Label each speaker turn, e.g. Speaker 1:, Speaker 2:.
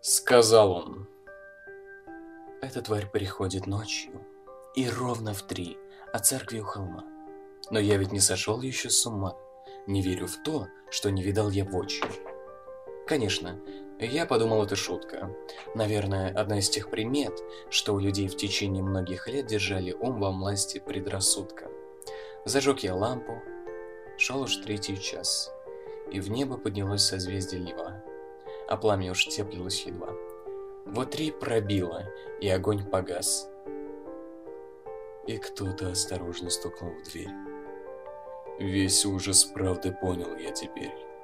Speaker 1: Сказал он. Эта тварь приходит ночью, и ровно в 3, от церкви у холма. Но я ведь не сошел еще с ума, не верю в то, что не видал я воочию. Конечно, я подумал, это шутка. Наверное, одна из тех примет, что у людей в течение многих лет держали ум во власти предрассудка. Зажег я лампу, шел уж 3-й час, и в небо поднялось созвездие Льва, а пламя уж теплилось едва. Вот 3 пробило, и огонь погас. И кто-то осторожно стукнул в дверь. Весь ужас правды понял я теперь.